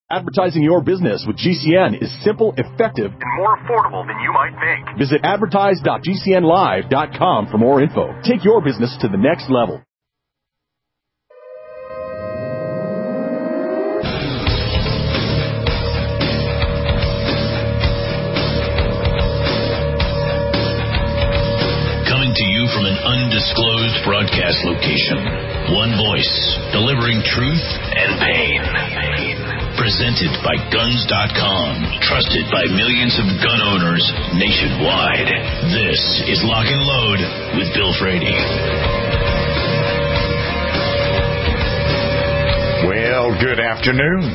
Advertising your business with GCN is simple, effective, and more affordable than you might think. Visit advertise.gcnlive.com for more info. Take your business to the next level. Coming to you from an undisclosed broadcast location. One voice, delivering truth and pain. Presented by Guns.com, trusted by millions of gun owners nationwide. This is Lock and Load with Bill Frady. Well, good afternoon.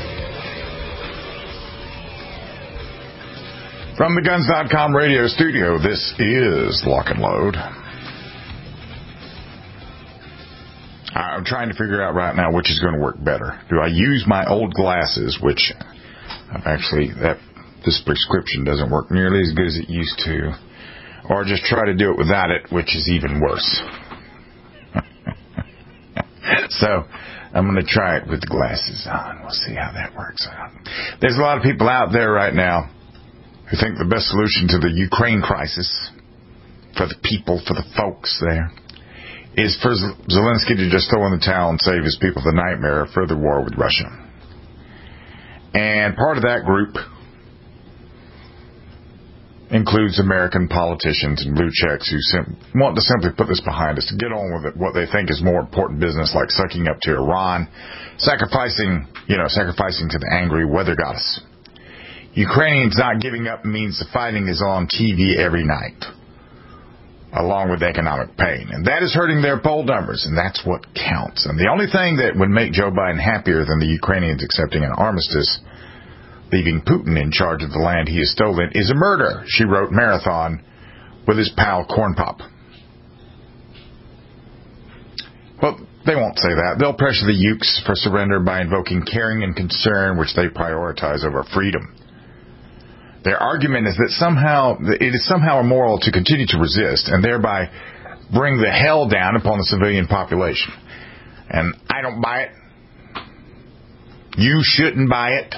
From the Guns.com radio studio, this is Lock and Load. I'm trying to figure out right now which is going to work better. Do I use my old glasses, which this prescription doesn't work nearly as good as it used to, or just try to do it without it, which is even worse. So I'm going to try it with the glasses on. We'll see how that works out. There's a lot of people out there right now who think the best solution to the Ukraine crisis, for the people, for the folks there, is for Zelensky to just throw in the towel and save his people the nightmare of further war with Russia. And part of that group includes American politicians and blue checks who want to simply put this behind us, to get on with it, what they think is more important business, like sucking up to Iran, sacrificing to the angry weather goddess. Ukrainians not giving up means the fighting is on TV every night, along with economic pain. And that is hurting their poll numbers, and that's what counts. And the only thing that would make Joe Biden happier than the Ukrainians accepting an armistice, leaving Putin in charge of the land he has stolen, is a murder, she wrote Marathon with his pal Corn Pop. Well, they won't say that. They'll pressure the Ukes for surrender by invoking caring and concern, which they prioritize over freedom. Their argument is that it is somehow immoral to continue to resist and thereby bring the hell down upon the civilian population. And I don't buy it. You shouldn't buy it.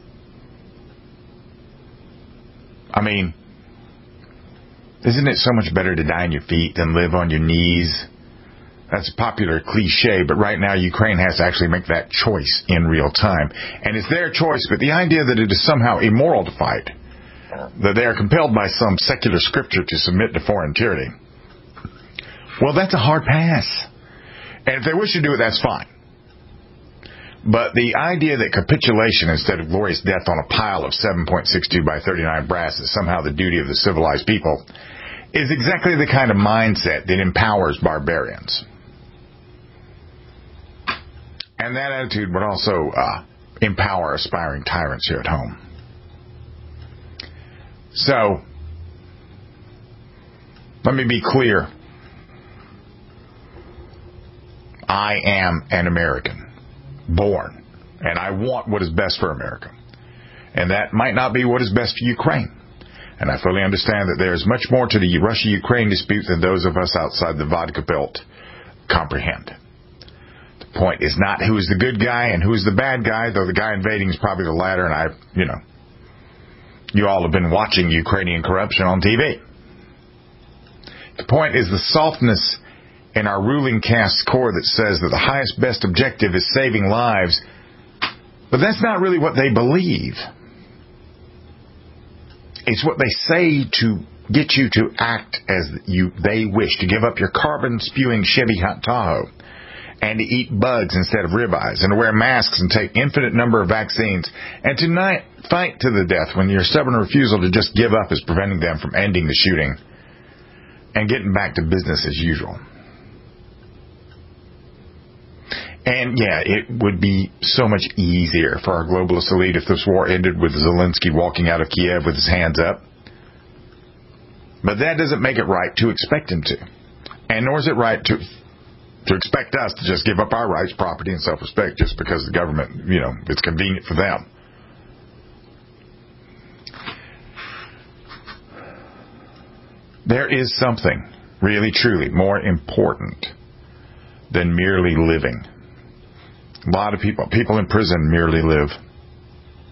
I mean, isn't it so much better to die on your feet than live on your knees? That's a popular cliche, but right now Ukraine has to actually make that choice in real time. And it's their choice, but the idea that it is somehow immoral to fight, that they are compelled by some secular scripture to submit to foreign tyranny, well, that's a hard pass. And if they wish to do it, that's fine. But the idea that capitulation instead of glorious death on a pile of 7.62 by 39 brass is somehow the duty of the civilized people is exactly the kind of mindset that empowers barbarians. And that attitude would also empower aspiring tyrants here at home. So, let me be clear. I am an American, born, and I want what is best for America. And that might not be what is best for Ukraine. And I fully understand that there is much more to the Russia-Ukraine dispute than those of us outside the vodka belt comprehend. The point is not who is the good guy and who is the bad guy, though the guy invading is probably the latter, and you all have been watching Ukrainian corruption on TV. The point is the softness in our ruling caste's core that says that the highest best objective is saving lives, but that's not really what they believe. It's what they say to get you to act as they wish, to give up your carbon-spewing Chevy Hot Tahoe, and to eat bugs instead of ribeyes, and to wear masks and take infinite number of vaccines, and to not fight to the death when your stubborn refusal to just give up is preventing them from ending the shooting and getting back to business as usual. And yeah, it would be so much easier for our globalist elite if this war ended with Zelensky walking out of Kiev with his hands up. But that doesn't make it right to expect him to. And nor is it right to expect us to just give up our rights, property, and self-respect just because the government, it's convenient for them. There is something really, truly more important than merely living. A lot of people in prison merely live.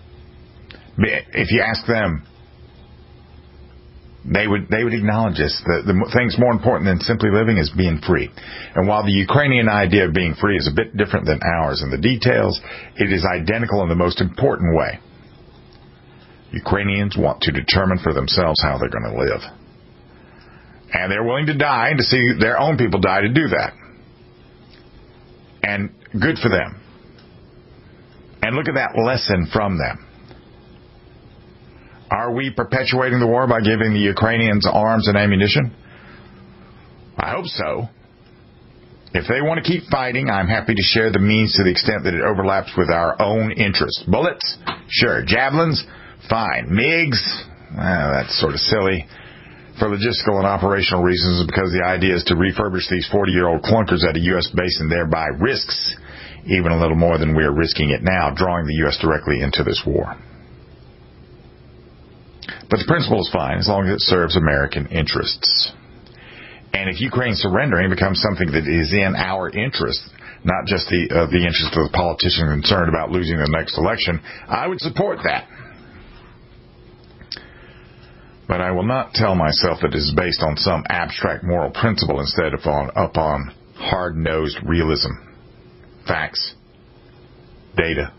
If you ask them, they would acknowledge this. The things more important than simply living is being free. And while the Ukrainian idea of being free is a bit different than ours in the details, it is identical in the most important way. Ukrainians want to determine for themselves how they're going to live. And they're willing to die and to see their own people die to do that. And good for them. And look at that lesson from them. Are we perpetuating the war by giving the Ukrainians arms and ammunition? I hope so. If they want to keep fighting, I'm happy to share the means to the extent that it overlaps with our own interests. Bullets? Sure. Javelins? Fine. MiGs? That's sort of silly. For logistical and operational reasons, because the idea is to refurbish these 40-year-old clunkers at a U.S. base and thereby risks even a little more than we are risking it now, drawing the U.S. directly into this war. But the principle is fine as long as it serves American interests. And if Ukraine surrendering becomes something that is in our interest, not just the interest of the politician concerned about losing the next election, I would support that. But I will not tell myself that it is based on some abstract moral principle instead of upon hard-nosed realism, facts, data.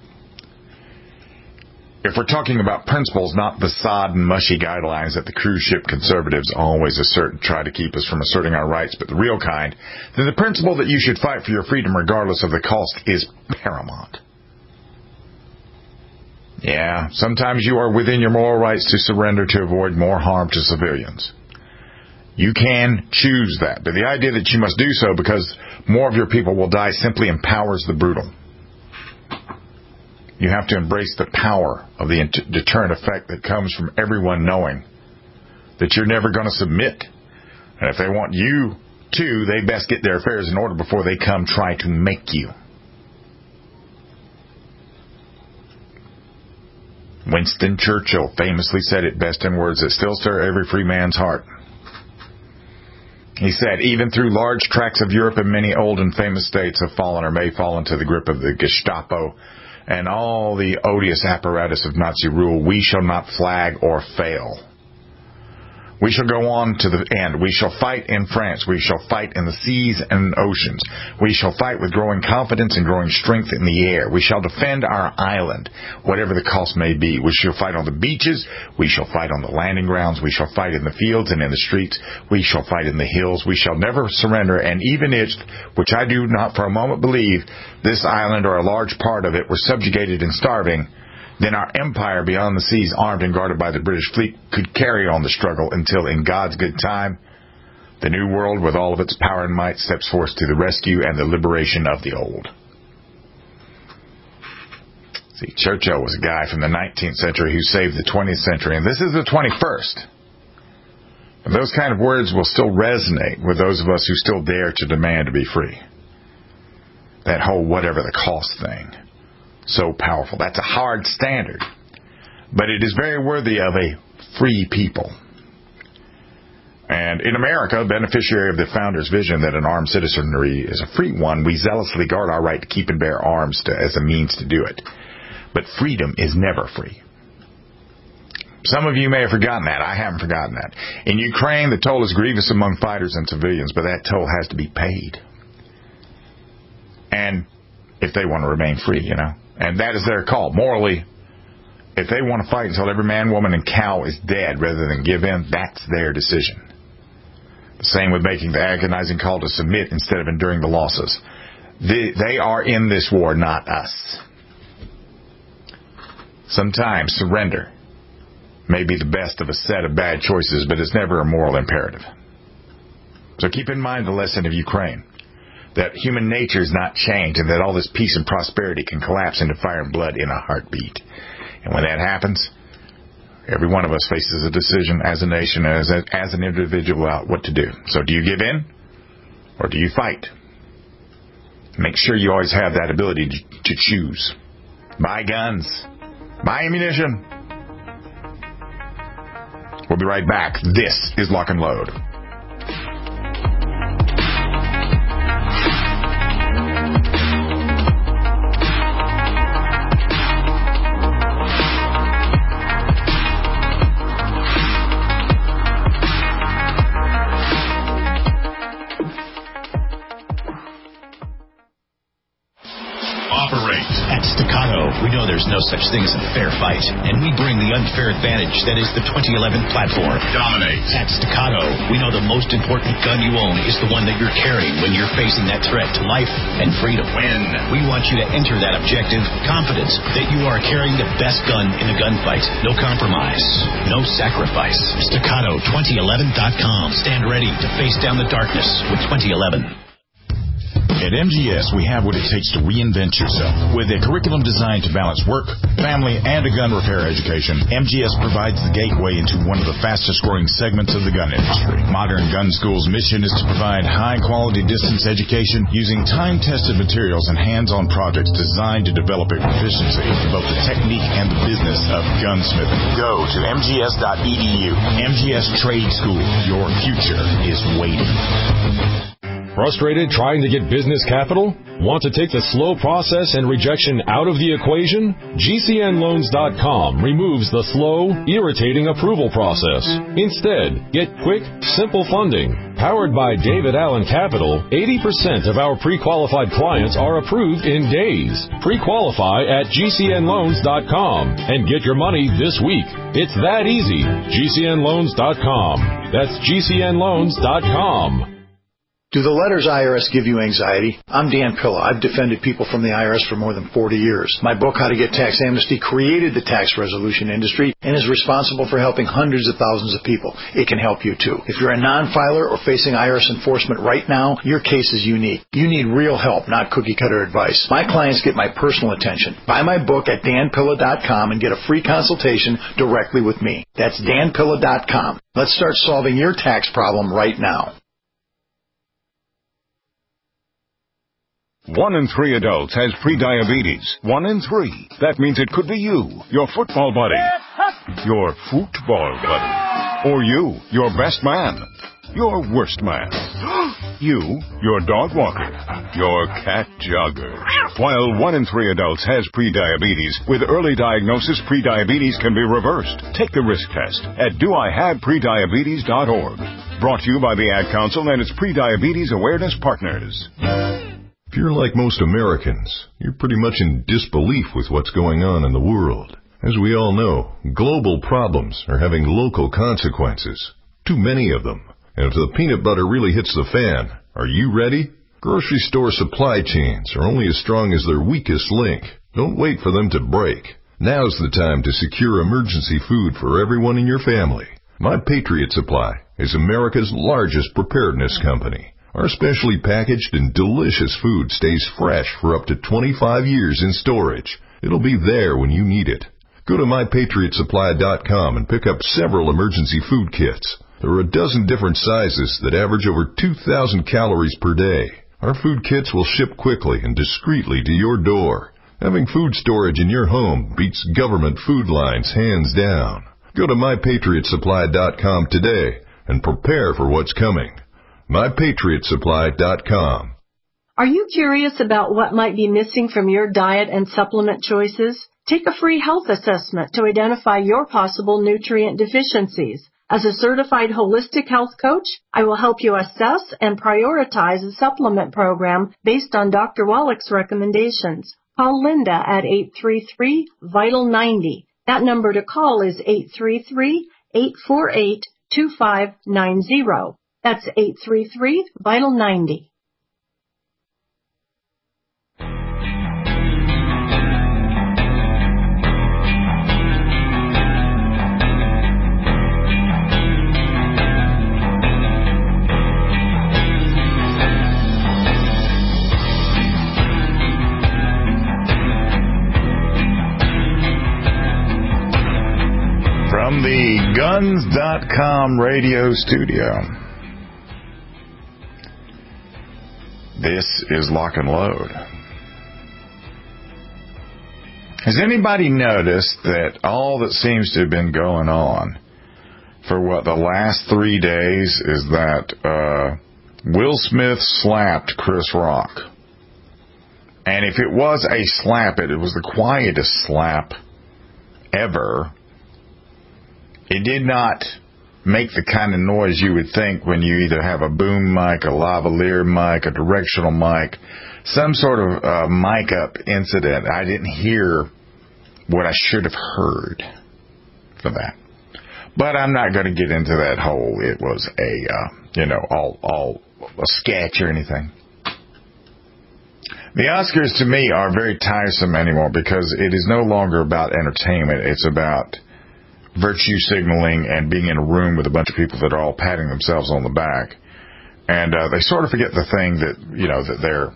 If we're talking about principles, not the sodden, mushy guidelines that the cruise ship conservatives always assert and try to keep us from asserting our rights, but the real kind, then the principle that you should fight for your freedom regardless of the cost is paramount. Yeah, sometimes you are within your moral rights to surrender to avoid more harm to civilians. You can choose that, but the idea that you must do so because more of your people will die simply empowers the brutal. You have to embrace the power of the deterrent effect that comes from everyone knowing that you're never going to submit. And if they want you to, they best get their affairs in order before they come try to make you. Winston Churchill famously said it best in words that still stir every free man's heart. He said, even through large tracts of Europe and many old and famous states have fallen or may fall into the grip of the Gestapo and all the odious apparatus of Nazi rule, we shall not flag or fail. We shall go on to the end. We shall fight in France. We shall fight in the seas and oceans. We shall fight with growing confidence and growing strength in the air. We shall defend our island, whatever the cost may be. We shall fight on the beaches. We shall fight on the landing grounds. We shall fight in the fields and in the streets. We shall fight in the hills. We shall never surrender. And even if, which I do not for a moment believe, this island or a large part of it were subjugated and starving, then our empire beyond the seas, armed and guarded by the British fleet, could carry on the struggle until, in God's good time, the new world with all of its power and might steps forth to the rescue and the liberation of the old. See, Churchill was a guy from the 19th century who saved the 20th century, and this is the 21st. And those kind of words will still resonate with those of us who still dare to demand to be free. That whole whatever the cost thing. So powerful. That's a hard standard. But it is very worthy of a free people. And in America, beneficiary of the founder's vision that an armed citizenry is a free one, we zealously guard our right to keep and bear arms as a means to do it. But freedom is never free. Some of you may have forgotten that. I haven't forgotten that. In Ukraine, the toll is grievous among fighters and civilians, but that toll has to be paid. And if they want to remain free, And that is their call. Morally, if they want to fight until every man, woman, and cow is dead rather than give in, that's their decision. The same with making the agonizing call to submit instead of enduring the losses. They are in this war, not us. Sometimes surrender may be the best of a set of bad choices, but it's never a moral imperative. So keep in mind the lesson of Ukraine. That human nature is not changed and that all this peace and prosperity can collapse into fire and blood in a heartbeat. And when that happens, every one of us faces a decision as a nation, as an individual about what to do. So do you give in or do you fight? Make sure you always have that ability to choose. Buy guns. Buy ammunition. We'll be right back. This is Lock and Load. no such thing as a fair fight, and we bring the unfair advantage that is the 2011 platform. Dominate. At Staccato, we know the most important gun you own is the one that you're carrying when you're facing that threat to life and freedom. Win. We want you to enter that objective confidence that you are carrying the best gun in a gunfight. No compromise, no sacrifice. Staccato2011.com. Stand ready to face down the darkness with 2011. At MGS, we have what it takes to reinvent yourself. With a curriculum designed to balance work, family, and a gun repair education, MGS provides the gateway into one of the fastest-growing segments of the gun industry. Modern Gun School's mission is to provide high-quality distance education using time-tested materials and hands-on projects designed to develop a proficiency in both the technique and the business of gunsmithing. Go to mgs.edu. MGS Trade School. Your future is waiting. Frustrated trying to get business capital? Want to take the slow process and rejection out of the equation? GCNloans.com removes the slow, irritating approval process. Instead, get quick, simple funding. Powered by David Allen Capital, 80% of our pre-qualified clients are approved in days. Pre-qualify at GCNloans.com and get your money this week. It's that easy. GCNloans.com. That's GCNloans.com. Do the letters IRS give you anxiety? I'm Dan Pilla. I've defended people from the IRS for more than 40 years. My book, How to Get Tax Amnesty, created the tax resolution industry and is responsible for helping hundreds of thousands of people. It can help you, too. If you're a non-filer or facing IRS enforcement right now, your case is unique. You need real help, not cookie-cutter advice. My clients get my personal attention. Buy my book at danpilla.com and get a free consultation directly with me. That's danpilla.com. Let's start solving your tax problem right now. 1 in 3 adults has prediabetes. 1 in 3. That means it could be you, your football buddy, your football buddy, or you, your best man, your worst man, you, your dog walker, your cat jogger. While 1 in 3 adults has prediabetes, with early diagnosis, prediabetes can be reversed. Take the risk test at doihaveprediabetes.org. Brought to you by the Ad Council and its Prediabetes Awareness Partners. If you're like most Americans, you're pretty much in disbelief with what's going on in the world. As we all know, global problems are having local consequences. Too many of them. And if the peanut butter really hits the fan, are you ready? Grocery store supply chains are only as strong as their weakest link. Don't wait for them to break. Now's the time to secure emergency food for everyone in your family. My Patriot Supply is America's largest preparedness company. Our specially packaged and delicious food stays fresh for up to 25 years in storage. It'll be there when you need it. Go to MyPatriotSupply.com and pick up several emergency food kits. There are a dozen different sizes that average over 2,000 calories per day. Our food kits will ship quickly and discreetly to your door. Having food storage in your home beats government food lines hands down. Go to MyPatriotSupply.com today and prepare for what's coming. MyPatriotSupply.com. Are you curious about what might be missing from your diet and supplement choices? Take a free health assessment to identify your possible nutrient deficiencies. As a certified holistic health coach, I will help you assess and prioritize a supplement program based on Dr. Wallach's recommendations. Call Linda at 833-VITAL-90. That number to call is 833-848-2590. That's 833-VITAL-90. From the Guns.com radio studio, this is Lock and Load. Has anybody noticed that all that seems to have been going on for the last 3 days is that Will Smith slapped Chris Rock? And if it was a slap, it was the quietest slap ever. It did not make the kind of noise you would think when you either have a boom mic, a lavalier mic, a directional mic, some sort of mic up incident. I didn't hear what I should have heard for that. But I'm not going to get into that whole, it was all a sketch or anything. The Oscars, to me, are very tiresome anymore because it is no longer about entertainment. It's about virtue signaling and being in a room with a bunch of people that are all patting themselves on the back. And they sort of forget the thing that, that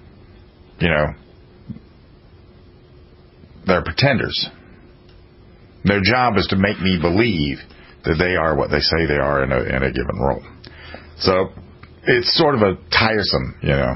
they're pretenders. Their job is to make me believe that they are what they say they are in a given role. So it's sort of a tiresome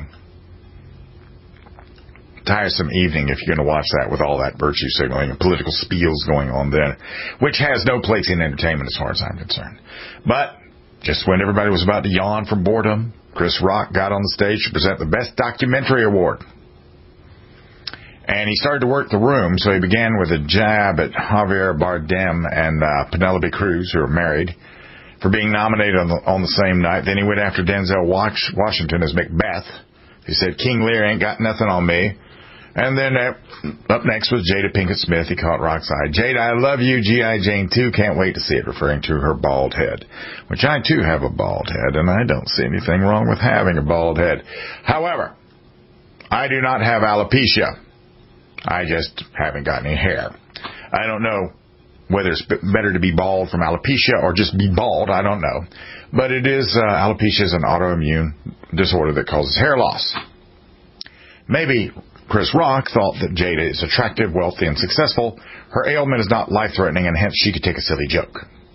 evening if you're going to watch that with all that virtue signaling and political spiels going on then, which has no place in entertainment as far as I'm concerned. But just when everybody was about to yawn from boredom, Chris Rock got on the stage to present the Best Documentary Award. And he started to work the room, so he began with a jab at Javier Bardem and Penelope Cruz, who are married, for being nominated on the same night. Then he went after Denzel Washington as Macbeth. He said, King Lear ain't got nothing on me. And then up next was Jada Pinkett Smith. He caught Rock's eye. Jada, I love you. G.I. Jane 2. Can't wait to see it, referring to her bald head. Which I, too, have a bald head, and I don't see anything wrong with having a bald head. However, I do not have alopecia. I just haven't got any hair. I don't know whether it's better to be bald from alopecia or just be bald. I don't know. But it is, alopecia is an autoimmune disorder that causes hair loss. Maybe Chris Rock thought that Jada is attractive, wealthy, and successful. Her ailment is not life-threatening, and hence she could take a silly joke.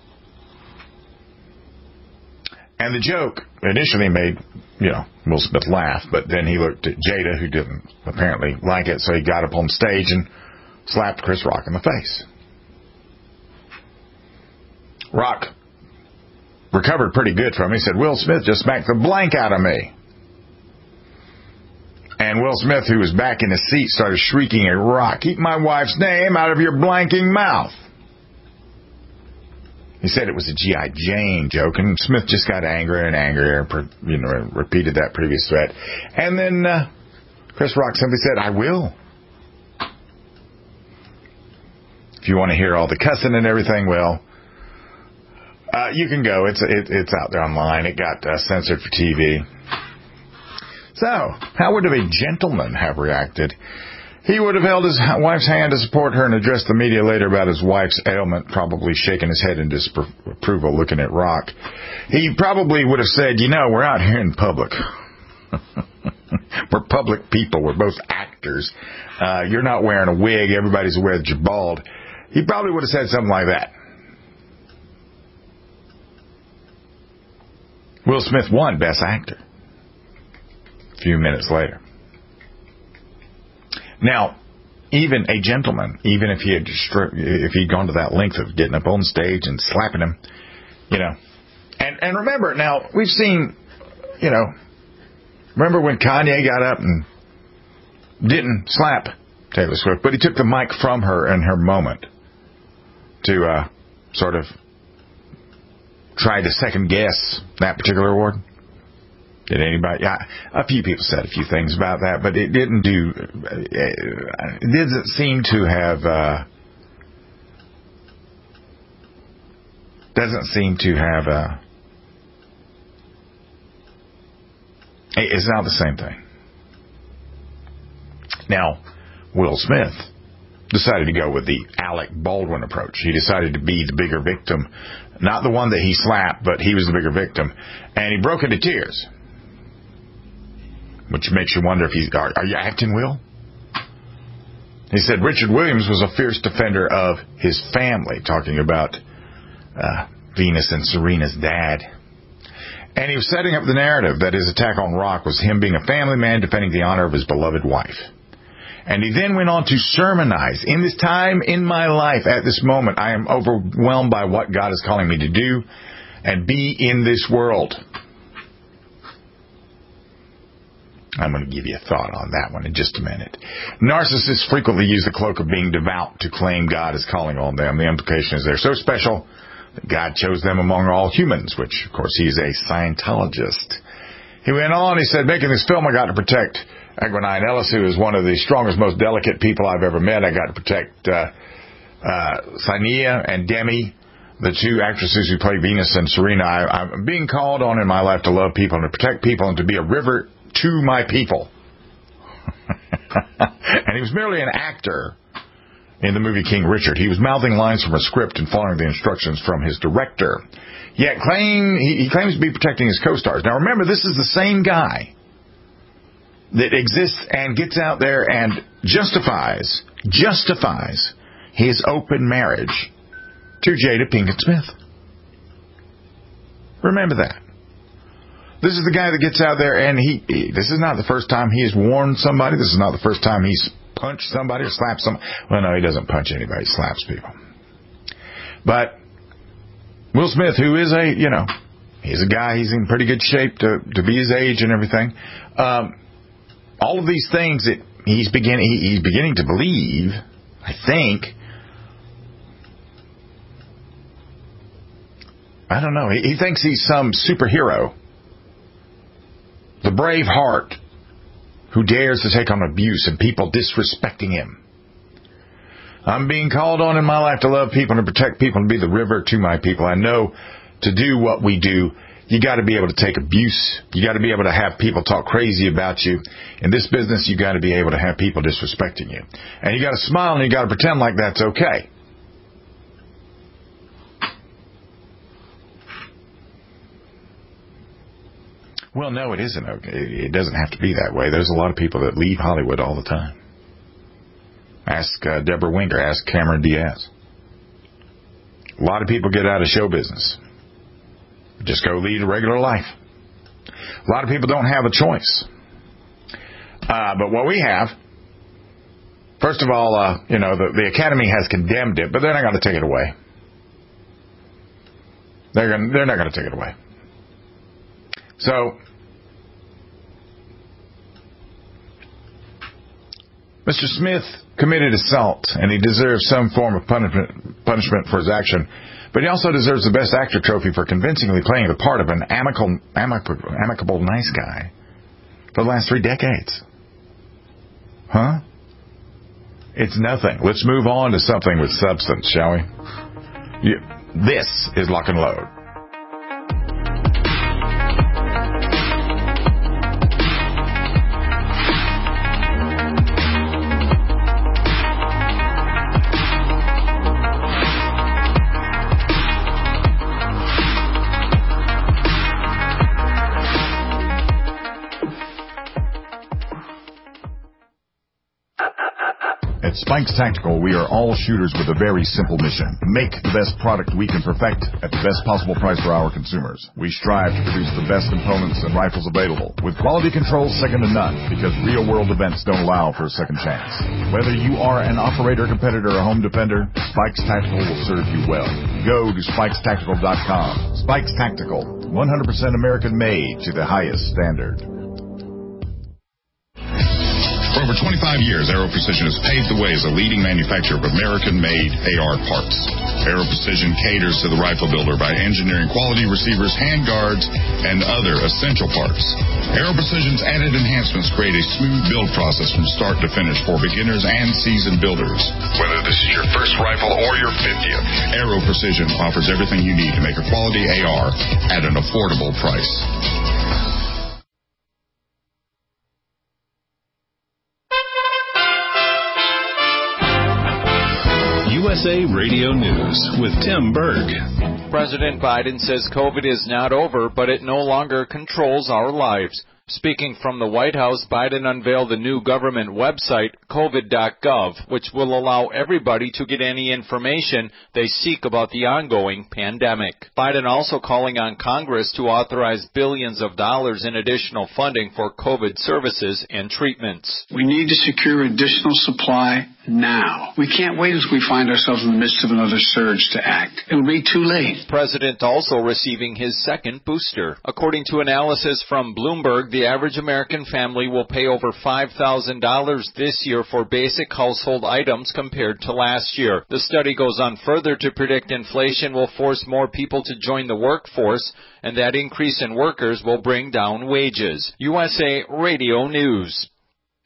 And the joke initially made, Will Smith laugh, but then he looked at Jada, who didn't apparently like it, so he got up on stage and slapped Chris Rock in the face. Rock recovered pretty good from it. He said, Will Smith just smacked the blank out of me. And Will Smith, who was back in his seat, started shrieking at Rock, keep my wife's name out of your blanking mouth. He said it was a G.I. Jane joke, and Smith just got angrier and angrier, repeated that previous threat. And then Chris Rock simply said, I will. If you want to hear all the cussing and everything, well, you can go. It's out there online. It got censored for TV. So, how would a gentleman have reacted? He would have held his wife's hand to support her and addressed the media later about his wife's ailment, probably shaking his head in disapproval, looking at Rock. He probably would have said, we're out here in public. We're public people. We're both actors. You're not wearing a wig. Everybody's aware that you're bald. He probably would have said something like that. Will Smith won Best Actor a few minutes later. Now, even a gentleman, even if he'd gone to that length of getting up on stage and slapping him, and remember, now, we've seen, remember when Kanye got up and didn't slap Taylor Swift, but he took the mic from her in her moment to sort of try to second guess that particular award? Did anybody? Yeah, a few people said a few things about that, but it didn't do. It doesn't seem to have. It's not the same thing. Now, Will Smith decided to go with the Alec Baldwin approach. He decided to be the bigger victim, not the one that he slapped, but he was the bigger victim, and he broke into tears. Which makes you wonder if are you acting, Will? He said Richard Williams was a fierce defender of his family, talking about Venus and Serena's dad. And he was setting up the narrative that his attack on Rock was him being a family man defending the honor of his beloved wife. And he then went on to sermonize, in this time in my life, at this moment, I am overwhelmed by what God is calling me to do and be in this world. I'm going to give you a thought on that one in just a minute. Narcissists frequently use the cloak of being devout to claim God is calling on them. The implication is they're so special that God chose them among all humans, which, of course, he's a Scientologist. He went on, he said, making this film, I got to protect Eglantine Ellis, who is one of the strongest, most delicate people I've ever met. I got to protect Sainia and Demi, the two actresses who play Venus and Serena. I'm being called on in my life to love people and to protect people and to be a river to my people. And he was merely an actor in the movie King Richard. He was mouthing lines from a script and following the instructions from his director. Yet he claims to be protecting his co-stars. Now remember, this is the same guy that exists and gets out there and justifies his open marriage to Jada Pinkett Smith. Remember that. This is the guy that gets out there and this is not the first time he has warned somebody. This is not the first time he's punched somebody or slapped somebody. Well, no, he doesn't punch anybody. He slaps people. But Will Smith, who is he's a guy, he's in pretty good shape to be his age and everything. All of these things that he's beginning to believe, I think. I don't know. He thinks he's some superhero. The brave heart who dares to take on abuse and people disrespecting him. I'm being called on in my life to love people and to protect people and be the river to my people. I know to do what we do, you got to be able to take abuse. You got to be able to have people talk crazy about you. In this business, you got to be able to have people disrespecting you. And you got to smile and you got to pretend like that's okay. Well, no, it isn't okay. It doesn't have to be that way. There's a lot of people that leave Hollywood all the time. Ask Deborah Winger. Ask Cameron Diaz. A lot of people get out of show business. Just go lead a regular life. A lot of people don't have a choice. But what we have, first of all, the Academy has condemned it, but they're not going to take it away. They're not going to take it away. So, Mr. Smith committed assault, and he deserves some form of punishment for his action. But he also deserves the Best Actor trophy for convincingly playing the part of an amicable nice guy for the last 3 decades. Huh? It's nothing. Let's move on to something with substance, shall we? This is Lock and Load. Spikes Tactical, we are all shooters with a very simple mission. Make the best product we can perfect at the best possible price for our consumers. We strive to produce the best components and rifles available, with quality control second to none, because real-world events don't allow for a second chance. Whether you are an operator, competitor, or home defender, Spikes Tactical will serve you well. Go to SpikesTactical.com. Spikes Tactical, 100% American-made to the highest standard. For over 25 years, Aero Precision has paved the way as a leading manufacturer of American-made AR parts. Aero Precision caters to the rifle builder by engineering quality receivers, handguards, and other essential parts. Aero Precision's added enhancements create a smooth build process from start to finish for beginners and seasoned builders. Whether this is your first rifle or your 50th, Aero Precision offers everything you need to make a quality AR at an affordable price. USA Radio News with Tim Berg. President Biden says COVID is not over, but it no longer controls our lives. Speaking from the White House, Biden unveiled a new government website, covid.gov, which will allow everybody to get any information they seek about the ongoing pandemic. Biden also calling on Congress to authorize billions of dollars in additional funding for COVID services and treatments. We need to secure additional supply now. We can't wait as we find ourselves in the midst of another surge to act. It'll be too late. President also receiving his second booster. According to analysis from Bloomberg, the average American family will pay over $5,000 this year for basic household items compared to last year. The study goes on further to predict inflation will force more people to join the workforce, and that increase in workers will bring down wages. USA Radio News.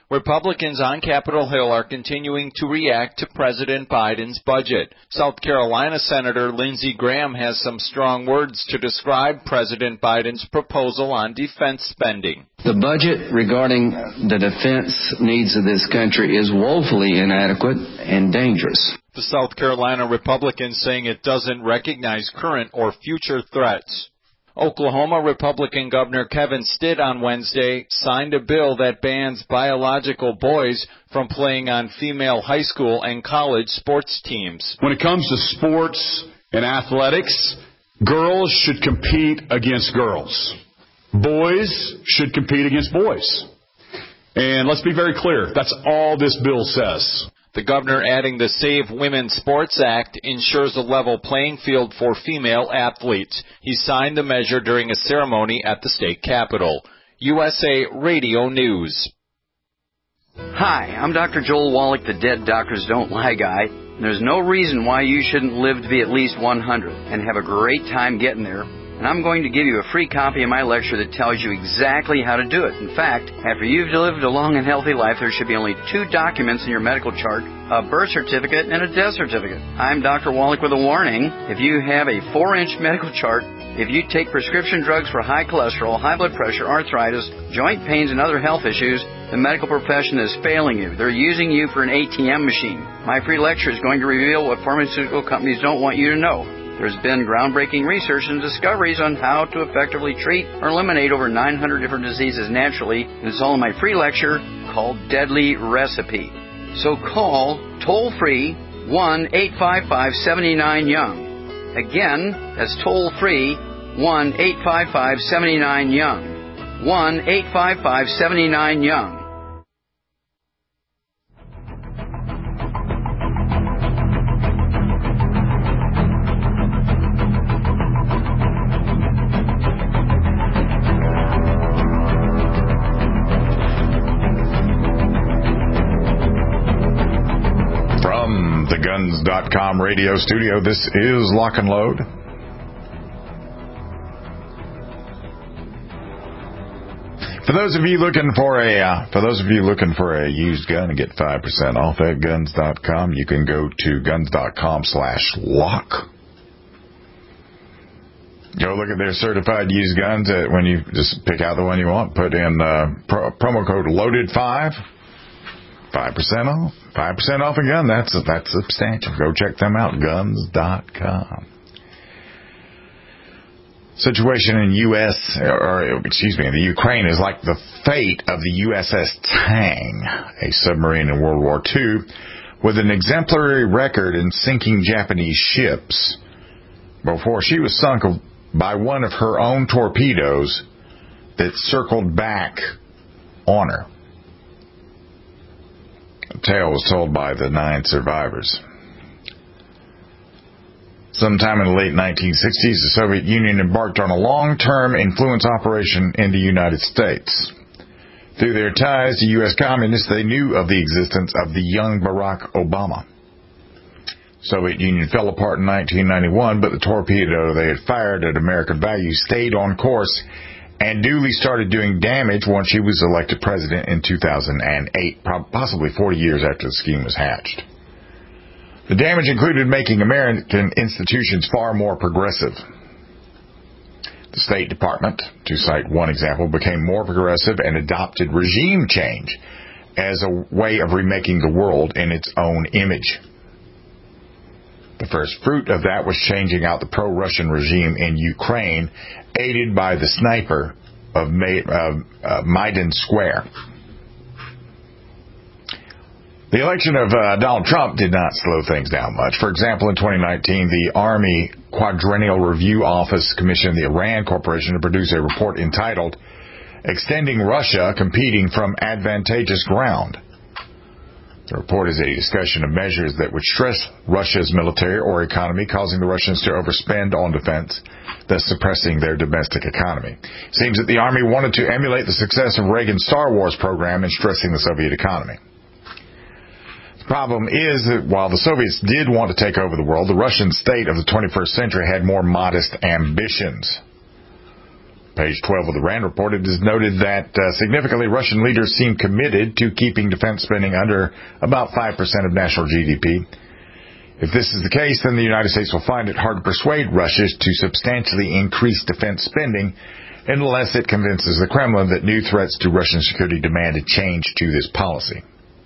Republicans on Capitol Hill are continuing to react to President Biden's budget. South Carolina Senator Lindsey Graham has some strong words to describe President Biden's proposal on defense spending. The budget regarding the defense needs of this country is woefully inadequate and dangerous. The South Carolina Republican saying it doesn't recognize current or future threats. Oklahoma Republican Governor Kevin Stitt on Wednesday signed a bill that bans biological boys from playing on female high school and college sports teams. When it comes to sports and athletics, girls should compete against girls. Boys should compete against boys. And let's be very clear, that's all this bill says. The governor adding the Save Women Sports Act ensures a level playing field for female athletes. He signed the measure during a ceremony at the state capitol. USA Radio News. Hi, I'm Dr. Joel Wallach, the Dead Doctors Don't Lie guy. There's no reason why you shouldn't live to be at least 100 and have a great time getting there. And I'm going to give you a free copy of my lecture that tells you exactly how to do it. In fact, after you've lived a long and healthy life, there should be only 2 documents in your medical chart, a birth certificate and a death certificate. I'm Dr. Wallach with a warning. If you have a 4-inch medical chart, if you take prescription drugs for high cholesterol, high blood pressure, arthritis, joint pains, and other health issues, the medical profession is failing you. They're using you for an ATM machine. My free lecture is going to reveal what pharmaceutical companies don't want you to know. There's been groundbreaking research and discoveries on how to effectively treat or eliminate over 900 different diseases naturally, and it's all in my free lecture called Deadly Recipe. So call toll-free 1-855-79-YOUNG. Again, that's toll-free 1-855-79-YOUNG. 1-855-79-YOUNG. Guns.com radio studio. This is Lock and Load. For those of you looking for a used gun and get 5% off at Guns.com, you can go to Guns.com/lock. Go look at their certified used guns. When you just pick out the one you want, put in promo code LOADED5. 5% off. 5% off a gun. That's substantial. Go check them out. Guns.com. Situation in the Ukraine is like the fate of the USS Tang, a submarine in World War II, with an exemplary record in sinking Japanese ships before she was sunk by one of her own torpedoes that circled back on her. The tale was told by the 9 survivors. Sometime in the late 1960s, the Soviet Union embarked on a long-term influence operation in the United States. Through their ties to U.S. communists, they knew of the existence of the young Barack Obama. The Soviet Union fell apart in 1991, but the torpedo they had fired at American values stayed on course and duly started doing damage once she was elected president in 2008, possibly 40 years after the scheme was hatched. The damage included making American institutions far more progressive. The State Department, to cite one example, became more progressive and adopted regime change as a way of remaking the world in its own image. The first fruit of that was changing out the pro-Russian regime in Ukraine, aided by the sniper of Maidan Square. The election of Donald Trump did not slow things down much. For example, in 2019, the Army Quadrennial Review Office commissioned the Iran Corporation to produce a report entitled Extending Russia Competing from Advantageous Ground. The report is a discussion of measures that would stress Russia's military or economy, causing the Russians to overspend on defense, thus suppressing their domestic economy. It seems that the Army wanted to emulate the success of Reagan's Star Wars program in stressing the Soviet economy. The problem is that while the Soviets did want to take over the world, the Russian state of the 21st century had more modest ambitions. page 12 of the RAND report, it is noted that significantly Russian leaders seem committed to keeping defense spending under about 5% of national GDP. If this is the case, then the United States will find it hard to persuade Russia to substantially increase defense spending unless it convinces the Kremlin that new threats to Russian security demand a change to this policy.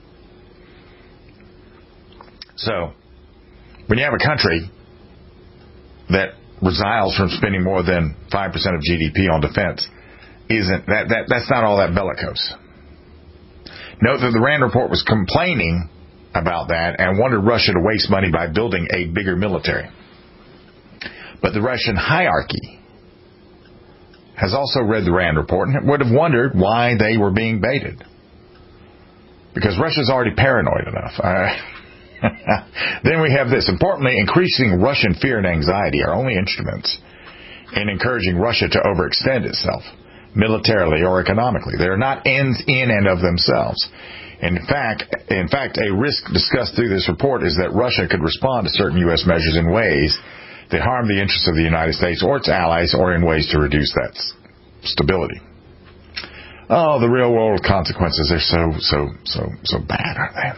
So, when you have a country that resiles from spending more than 5% of GDP on defense, that's not all that bellicose. Note that the RAND report was complaining about that and wanted Russia to waste money by building a bigger military. But the Russian hierarchy has also read the RAND report and would have wondered why they were being baited. Because Russia's already paranoid enough. Then we have this. Importantly, increasing Russian fear and anxiety are only instruments in encouraging Russia to overextend itself, militarily or economically. They are not ends in and of themselves. In fact, a risk discussed through this report is that Russia could respond to certain U.S. measures in ways that harm the interests of the United States or its allies, or in ways to reduce that stability. Oh, the real world consequences are so bad, aren't they?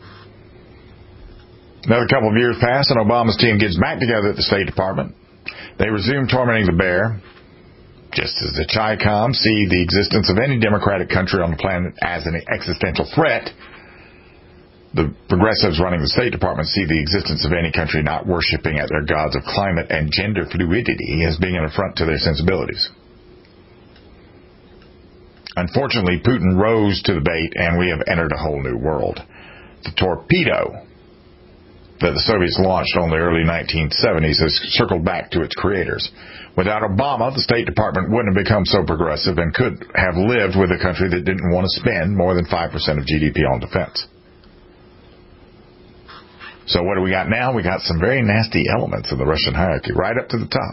Another couple of years pass, and Obama's team gets back together at the State Department. They resume tormenting the bear, just as the Chi-Com see the existence of any democratic country on the planet as an existential threat. The progressives running the State Department see the existence of any country not worshiping at their gods of climate and gender fluidity as being an affront to their sensibilities. Unfortunately, Putin rose to the bait, and we have entered a whole new world. The torpedo that the Soviets launched in the early 1970s has circled back to its creators. Without Obama, the State Department wouldn't have become so progressive and could have lived with a country that didn't want to spend more than 5% of GDP on defense. So what do we got now? We got some very nasty elements in the Russian hierarchy, right up to the top.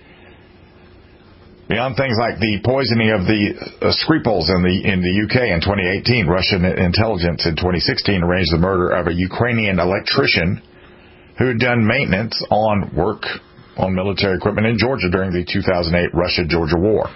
Beyond things like the poisoning of the Skripals in the UK in 2018, Russian intelligence in 2016 arranged the murder of a Ukrainian electrician who had done maintenance on military equipment in Georgia during the 2008 Russia-Georgia war.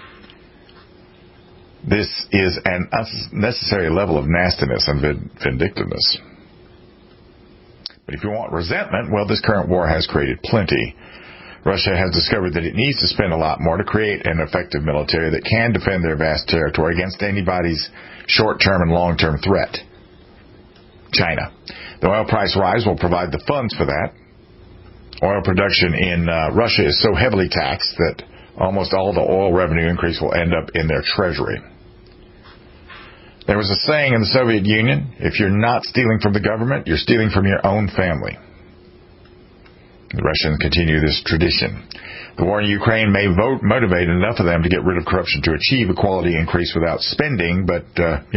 This is an unnecessary level of nastiness and vindictiveness. But if you want resentment, well, this current war has created plenty. Russia has discovered that it needs to spend a lot more to create an effective military that can defend their vast territory against anybody's short-term and long-term threat. China. The oil price rise will provide the funds for that. Oil production in Russia is so heavily taxed that almost all the oil revenue increase will end up in their treasury. There was a saying in the Soviet Union, if you're not stealing from the government, you're stealing from your own family. The Russians continue this tradition. The war in Ukraine may motivate enough of them to get rid of corruption to achieve a quality increase without spending, but,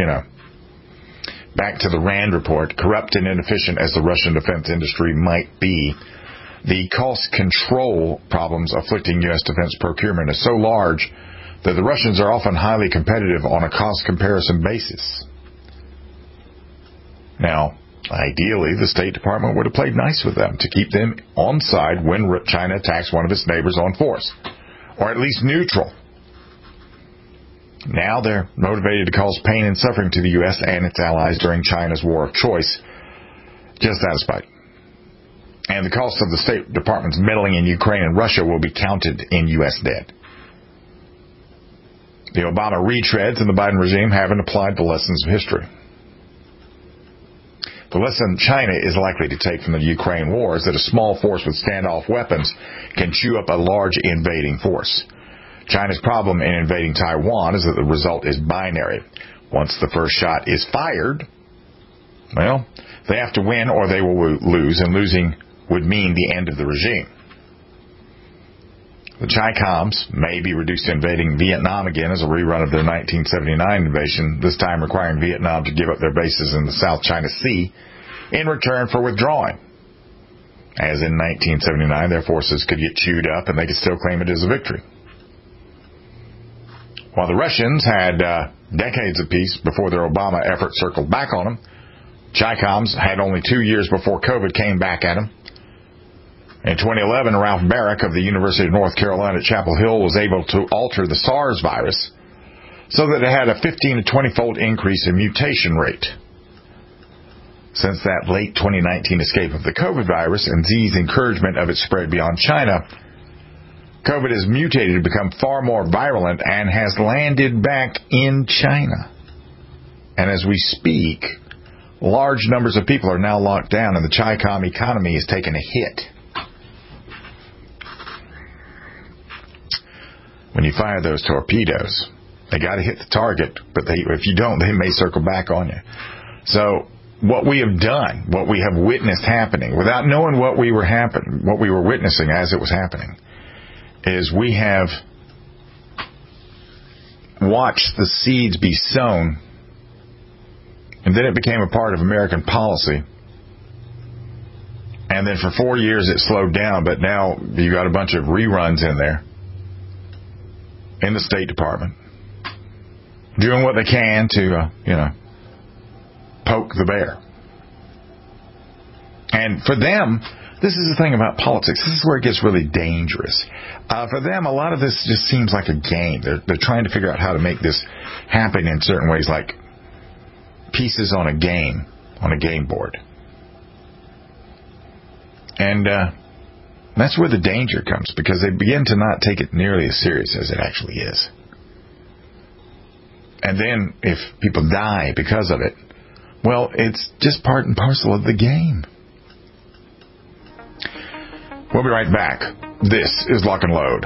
back to the RAND report, corrupt and inefficient as the Russian defense industry might be, the cost control problems afflicting U.S. defense procurement is so large that the Russians are often highly competitive on a cost comparison basis. Now, ideally, the State Department would have played nice with them to keep them on side when China attacks one of its neighbors on force, or at least neutral. Now they're motivated to cause pain and suffering to the U.S. and its allies during China's war of choice, just out of spite. And the cost of the State Department's meddling in Ukraine and Russia will be counted in U.S. debt. The Obama retreads and the Biden regime haven't applied the lessons of history. The lesson China is likely to take from the Ukraine war is that a small force with standoff weapons can chew up a large invading force. China's problem in invading Taiwan is that the result is binary. Once the first shot is fired, well, they have to win or they will lose, and losing would mean the end of the regime. The Chi-Coms may be reduced to invading Vietnam again as a rerun of their 1979 invasion, this time requiring Vietnam to give up their bases in the South China Sea in return for withdrawing. As in 1979, their forces could get chewed up and they could still claim it as a victory. While the Russians had decades of peace before their Obama effort circled back on them, Chi-Coms had only 2 years before COVID came back at them. In 2011, Ralph Barrick of the University of North Carolina at Chapel Hill was able to alter the SARS virus so that it had a 15 to 20-fold increase in mutation rate. Since that late 2019 escape of the COVID virus and Xi's encouragement of its spread beyond China, COVID has mutated to become far more virulent and has landed back in China. And as we speak, large numbers of people are now locked down and the Chi-Com economy is taking a hit. When you fire those torpedoes, they got to hit the target, but if you don't, they may circle back on you. So what we have done, what we have witnessed happening, without knowing what we were witnessing as it was happening, is we have watched the seeds be sown, and then it became a part of American policy. And then for 4 years it slowed down, but now you got a bunch of reruns in there in the State Department doing what they can to, poke the bear. And for them, this is the thing about politics. This is where it gets really dangerous. For them, a lot of this just seems like a game. They're trying to figure out how to make this happen in certain ways, like pieces on a game board. And that's where the danger comes, because they begin to not take it nearly as serious as it actually is. And then if people die because of it, well, it's just part and parcel of the game. We'll be right back. This is Lock and Load.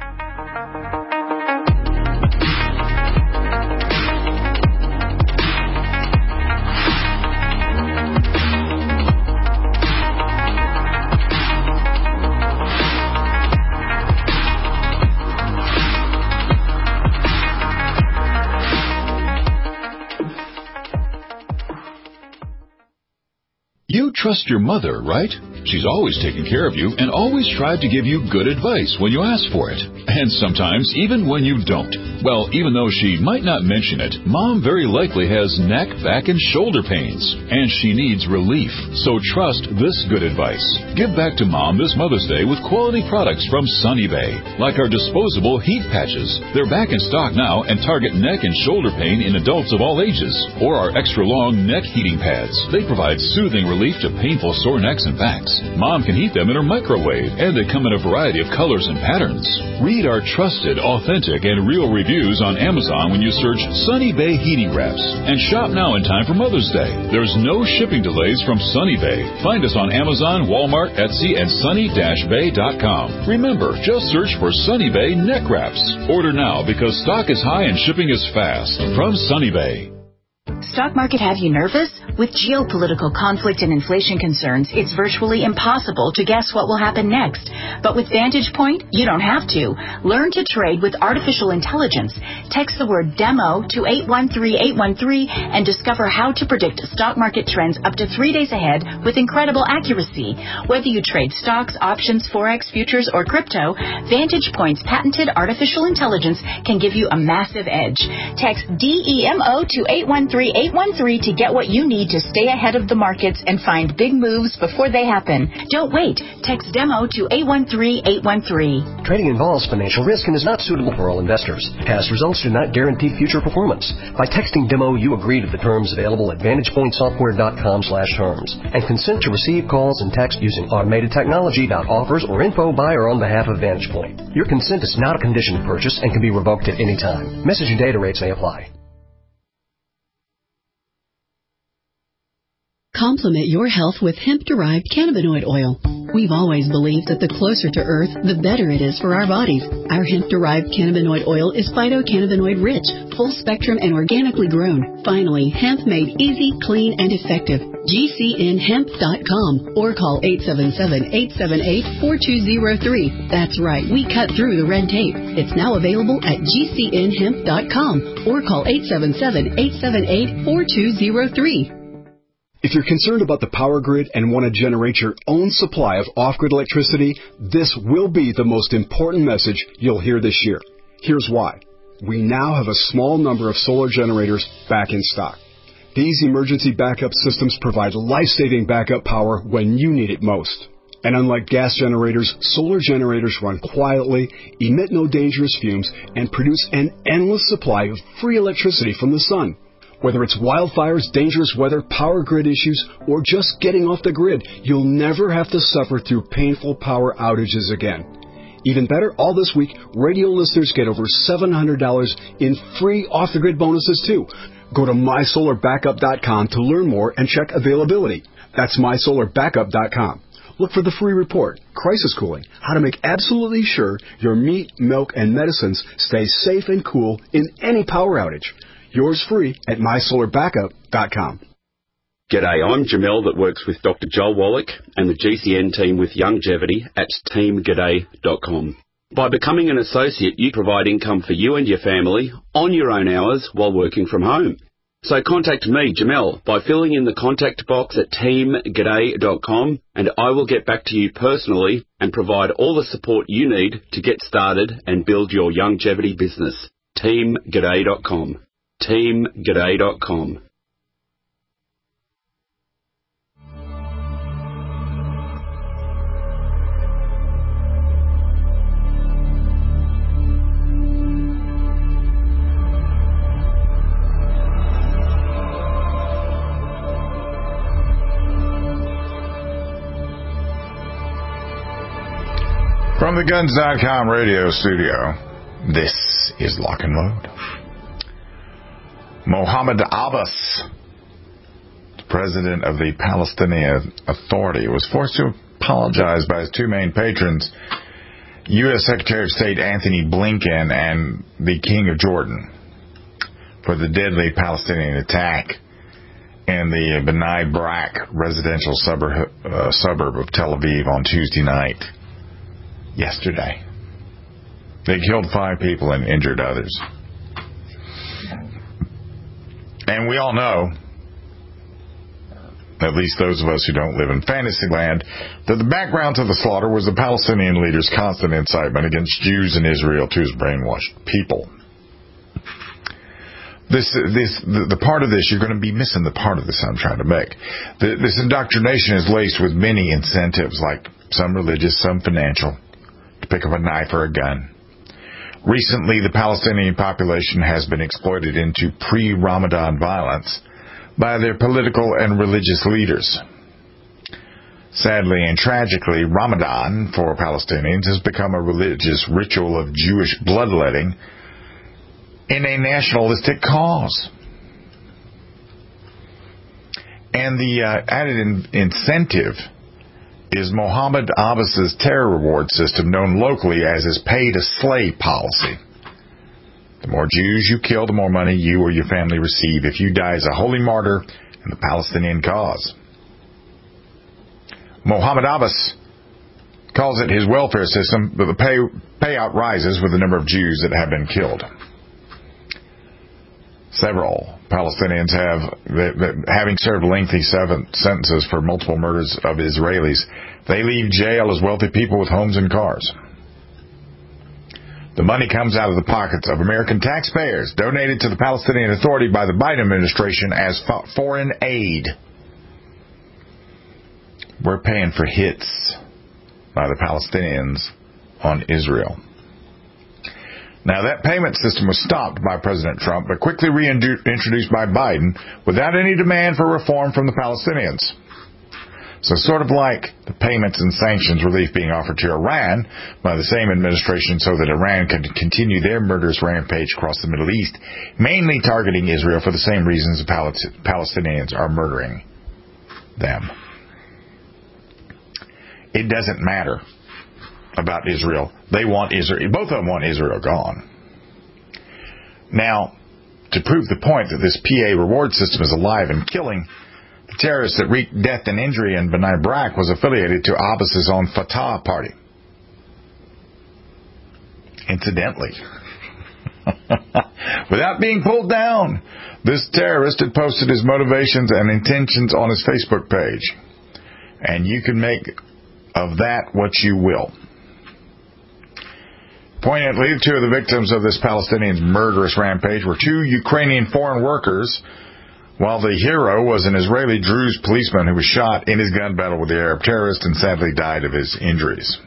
You trust your mother, right? She's always taken care of you and always tried to give you good advice when you ask for it. And sometimes even when you don't. Well, even though she might not mention it, Mom very likely has neck, back, and shoulder pains. And she needs relief. So trust this good advice. Give back to Mom this Mother's Day with quality products from Sunny Bay. Like our disposable heat patches. They're back in stock now and target neck and shoulder pain in adults of all ages. Or our extra long neck heating pads. They provide soothing relief to painful sore necks and backs. Mom can heat them in her microwave, and they come in a variety of colors and patterns. Read our trusted, authentic, and real reviews on Amazon when you search Sunny Bay Heating Wraps. And shop now in time for Mother's Day. There's no shipping delays from Sunny Bay. Find us on Amazon, Walmart, Etsy, and sunny-bay.com. Remember, just search for Sunny Bay Neck Wraps. Order now because stock is high and shipping is fast. From Sunny Bay. Stock market have you nervous? With geopolitical conflict and inflation concerns, it's virtually impossible to guess what will happen next. But with Vantage Point, you don't have to. Learn to trade with artificial intelligence. Text the word DEMO to 813-813 and discover how to predict stock market trends up to 3 days ahead with incredible accuracy. Whether you trade stocks, options, forex, futures, or crypto, Vantage Point's patented artificial intelligence can give you a massive edge. Text DEMO to 813-813 to get what you need to stay ahead of the markets and find big moves before they happen. Don't wait. Text DEMO to 813-813. Trading involves financial risk and is not suitable for all investors. Past results do not guarantee future performance. By texting DEMO, you agree to the terms available at VantagePointSoftware.com/terms and consent to receive calls and text using automated technology. Offers or info by or on behalf of Vantage Point. Your consent is not a condition to purchase and can be revoked at any time. Message and data rates may apply. Complement your health with hemp-derived cannabinoid oil. We've always believed that the closer to Earth, the better it is for our bodies. Our hemp-derived cannabinoid oil is phytocannabinoid-rich, full-spectrum, and organically grown. Finally, hemp made easy, clean, and effective. GCNhemp.com or call 877-878-4203. That's right, we cut through the red tape. It's now available at GCNhemp.com or call 877-878-4203. If you're concerned about the power grid and want to generate your own supply of off-grid electricity, this will be the most important message you'll hear this year. Here's why. We now have a small number of solar generators back in stock. These emergency backup systems provide life-saving backup power when you need it most. And unlike gas generators, solar generators run quietly, emit no dangerous fumes, and produce an endless supply of free electricity from the sun. Whether it's wildfires, dangerous weather, power grid issues, or just getting off the grid, you'll never have to suffer through painful power outages again. Even better, all this week, radio listeners get over $700 in free off-the-grid bonuses, too. Go to MySolarBackup.com to learn more and check availability. That's MySolarBackup.com. Look for the free report, Crisis Cooling, how to make absolutely sure your meat, milk, and medicines stay safe and cool in any power outage. Yours free at MySolarBackup.com. G'day, I'm Jamel that works with Dr. Joel Wallach and the GCN team with Longevity at teamg'day.com. By becoming an associate, you provide income for you and your family on your own hours while working from home. So contact me, Jamel, by filling in the contact box at teamg'day.com, and I will get back to you personally and provide all the support you need to get started and build your longevity business. teamg'day.com. teamg'day.com. From the Guns.com radio studio, this is Lock and Load. Mohammed Abbas, the president of the Palestinian Authority, was forced to apologize by his two main patrons, U.S. Secretary of State Anthony Blinken and the King of Jordan, for the deadly Palestinian attack in the Bnei Brak residential suburb of Tel Aviv on Tuesday night. Yesterday. They killed 5 people and injured others. And we all know, at least those of us who don't live in Fantasyland, that the background to the slaughter was the Palestinian leaders' constant incitement against Jews in Israel to his brainwashed people. The part of this, you're going to be missing the part of this I'm trying to make. This indoctrination is laced with many incentives, like some religious, some financial, to pick up a knife or a gun. Recently, the Palestinian population has been exploited into pre-Ramadan violence by their political and religious leaders. Sadly and tragically, Ramadan for Palestinians has become a religious ritual of Jewish bloodletting in a nationalistic cause. And the added incentive is Mohammed Abbas's terror reward system, known locally as his pay-to-slay policy. The more Jews you kill, the more money you or your family receive if you die as a holy martyr in the Palestinian cause. Mohammed Abbas calls it his welfare system, but the payout rises with the number of Jews that have been killed. Several Palestinians having served lengthy sentences for multiple murders of Israelis, they leave jail as wealthy people with homes and cars. The money comes out of the pockets of American taxpayers, donated to the Palestinian Authority by the Biden administration as foreign aid. We're paying for hits by the Palestinians on Israel. Now, that payment system was stopped by President Trump, but quickly reintroduced by Biden without any demand for reform from the Palestinians. So sort of like the payments and sanctions relief being offered to Iran by the same administration so that Iran could continue their murderous rampage across the Middle East, mainly targeting Israel for the same reasons the Palestinians are murdering them. It doesn't matter about Israel. They want Israel. Both of them want Israel gone. Now, to prove the point that this PA reward system is alive and killing, the terrorist that wreaked death and injury in Bnei Brak was affiliated to Abbas's own Fatah party. Incidentally, without being pulled down, this terrorist had posted his motivations and intentions on his Facebook page. And you can make of that what you will. Poignantly, 2 of the victims of this Palestinian murderous rampage were 2 Ukrainian foreign workers while the hero was an Israeli Druze policeman who was shot in his gun battle with the Arab terrorist and sadly died of his injuries.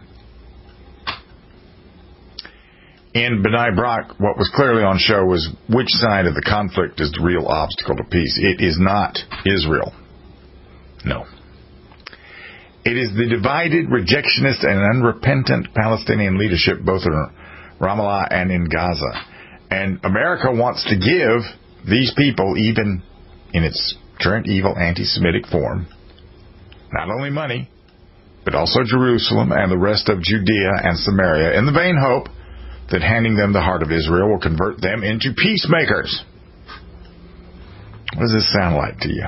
In B'nai Brak, what was clearly on show was which side of the conflict is the real obstacle to peace. It is not Israel. No. It is the divided, rejectionist, and unrepentant Palestinian leadership both in Ramallah and in Gaza. And America wants to give these people, even in its current evil anti-Semitic form, not only money, but also Jerusalem and the rest of Judea and Samaria, in the vain hope that handing them the heart of Israel will convert them into peacemakers. What does this sound like to you?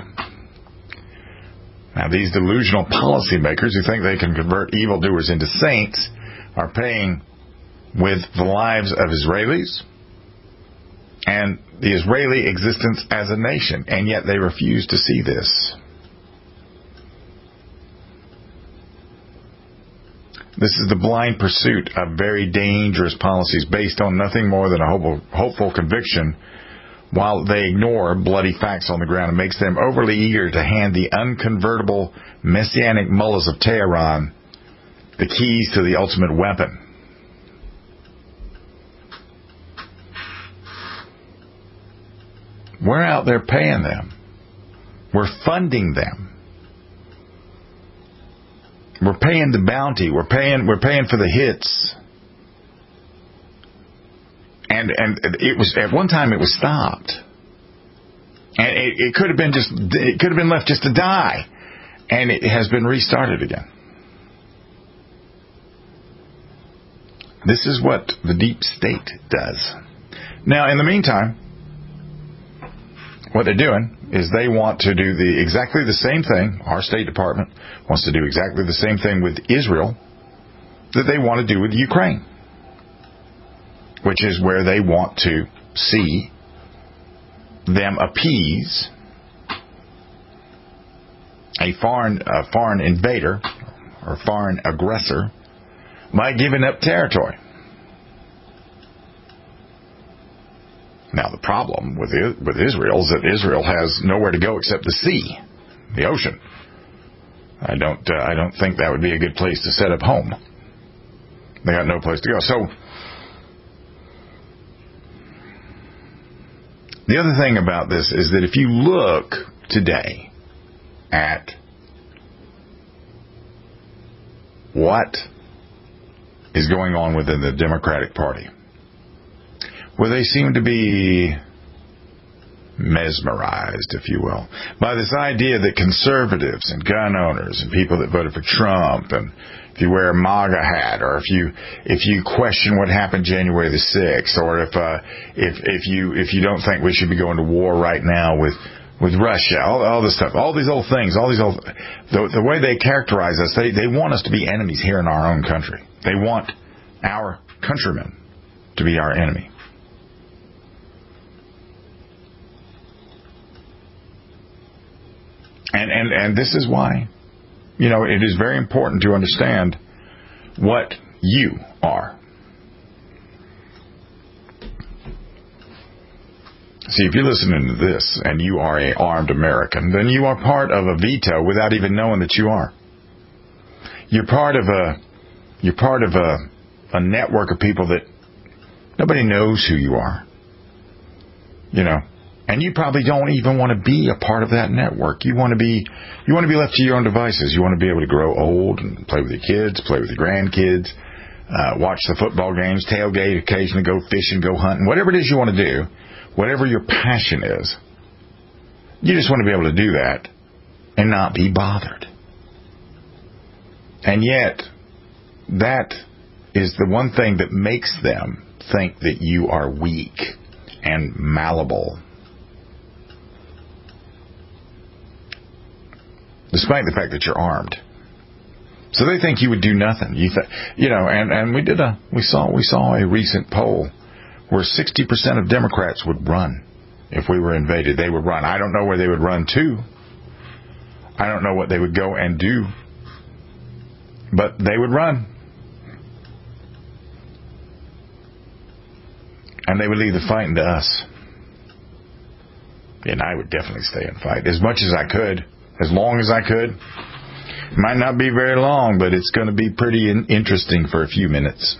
Now, these delusional policymakers who think they can convert evildoers into saints are paying with the lives of Israelis and the Israeli existence as a nation, and yet they refuse to see this. This is the blind pursuit of very dangerous policies based on nothing more than a hopeful conviction, while they ignore bloody facts on the ground and makes them overly eager to hand the unconvertible messianic mullahs of Tehran the keys to the ultimate weapon. We're out there paying them. We're funding them. We're paying the bounty. We're paying for the hits. And it was at one time it was stopped. And it could have been left just to die. And it has been restarted again. This is what the deep state does. Now, in the meantime, what they're doing is they want to do exactly the same thing. Our State Department wants to do exactly the same thing with Israel that they want to do with Ukraine, which is where they want to see them appease a foreign invader or foreign aggressor by giving up territory. Now, the problem with Israel is that Israel has nowhere to go except the sea, the ocean. I don't think that would be a good place to set up home. They got no place to go. So, the other thing about this is that if you look today at what is going on within the Democratic Party, where they seem to be mesmerized, if you will, by this idea that conservatives and gun owners and people that voted for Trump, and if you wear a MAGA hat, or if you question what happened January the 6th, or if you don't think we should be going to war right now with Russia, all this stuff, all these old things, the way they characterize us, they want us to be enemies here in our own country. They want our countrymen to be our enemy. And this is why, it is very important to understand what you are. See, if you're listening to this and you are an armed American, then you are part of a veto without even knowing that you are. You're part of a network of people that nobody knows who you are. And you probably don't even want to be a part of that network. You want to be left to your own devices. You want to be able to grow old and play with your kids, play with your grandkids, watch the football games, tailgate, occasionally go fishing, go hunting, whatever it is you want to do, whatever your passion is. You just want to be able to do that and not be bothered. And yet, that is the one thing that makes them think that you are weak and malleable, despite the fact that you're armed. So they think you would do nothing. And we saw a recent poll where 60% of Democrats would run if we were invaded. They would run. I don't know where they would run to. I don't know what they would go and do, but they would run. And they would leave the fighting to us. And I would definitely stay and fight as much as I could, as long as I could. It might not be very long, but it's going to be pretty interesting for a few minutes.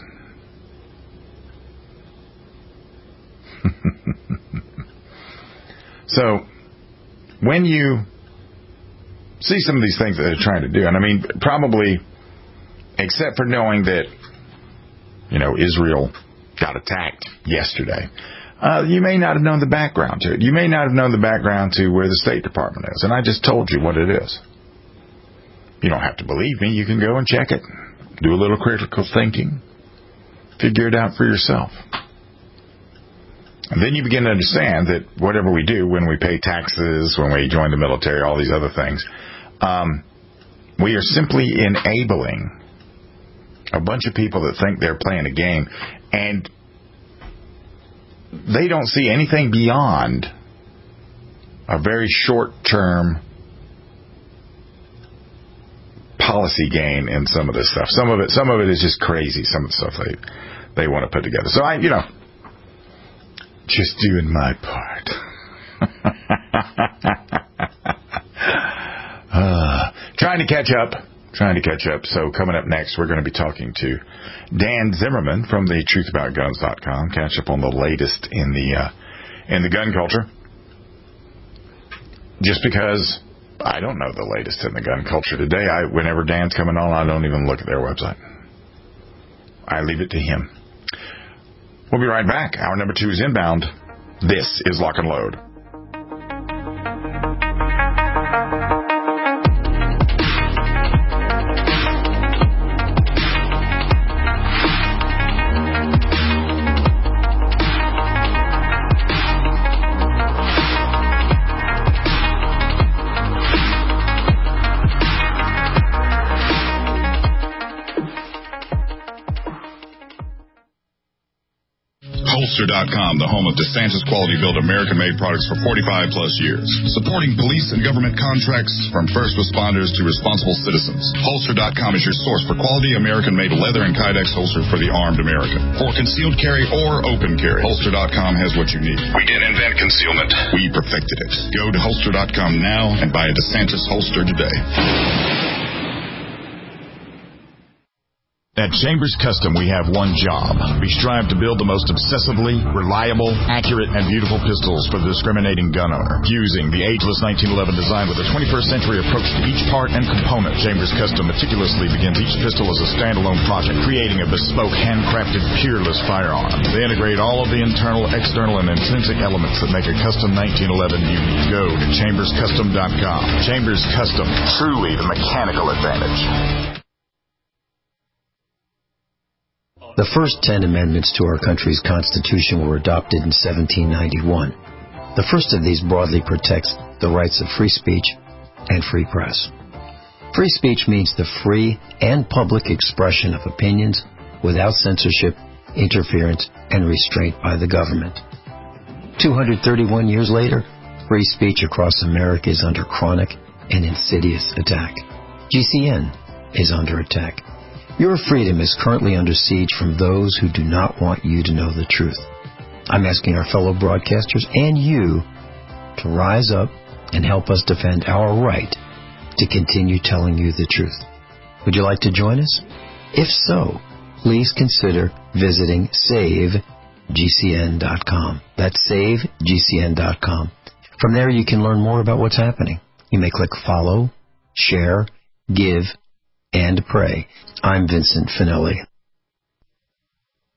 So, when you see some of these things that they're trying to do, and I mean, probably, except for knowing that, Israel got attacked yesterday, you may not have known the background to it. You may not have known the background to where the State Department is. And I just told you what it is. You don't have to believe me. You can go and check it. Do a little critical thinking. Figure it out for yourself. And then you begin to understand that whatever we do, when we pay taxes, when we join the military, all these other things, we are simply enabling a bunch of people that think they're playing a game, and they don't see anything beyond a very short-term policy gain in some of this stuff. Some of it is just crazy. Some of the stuff they want to put together. So I, just doing my part. Trying to catch up. So coming up next, we're going to be talking to Dan Zimmerman from the truthaboutguns.com. Catch up on the latest in the gun culture. Just because I don't know the latest in the gun culture today, whenever Dan's coming on, I don't even look at their website. I leave it to him. We'll be right back. Hour number 2 is inbound. This is Lock and Load. Holster.com, the home of DeSantis Quality Built American-made products for 45 plus years. Supporting police and government contracts from first responders to responsible citizens. Holster.com is your source for quality American-made leather and Kydex holster for the armed American. For concealed carry or open carry, Holster.com has what you need. We didn't invent concealment. We perfected it. Go to Holster.com now and buy a DeSantis holster today. At Chambers Custom, we have one job. We strive to build the most obsessively, reliable, accurate, and beautiful pistols for the discriminating gun owner. Fusing the ageless 1911 design with a 21st century approach to each part and component, Chambers Custom meticulously begins each pistol as a standalone project, creating a bespoke, handcrafted, peerless firearm. They integrate all of the internal, external, and intrinsic elements that make a custom 1911 unique. Go to chamberscustom.com. Chambers Custom, truly the mechanical advantage. The first 10 amendments to our country's Constitution were adopted in 1791. The first of these broadly protects the rights of free speech and free press. Free speech means the free and public expression of opinions without censorship, interference, and restraint by the government. 231 years later, free speech across America is under chronic and insidious attack. GCN is under attack. Your freedom is currently under siege from those who do not want you to know the truth. I'm asking our fellow broadcasters and you to rise up and help us defend our right to continue telling you the truth. Would you like to join us? If so, please consider visiting SaveGCN.com. That's SaveGCN.com. From there you can learn more about what's happening. You may click follow, share, give, and pray. I'm Vincent Finelli.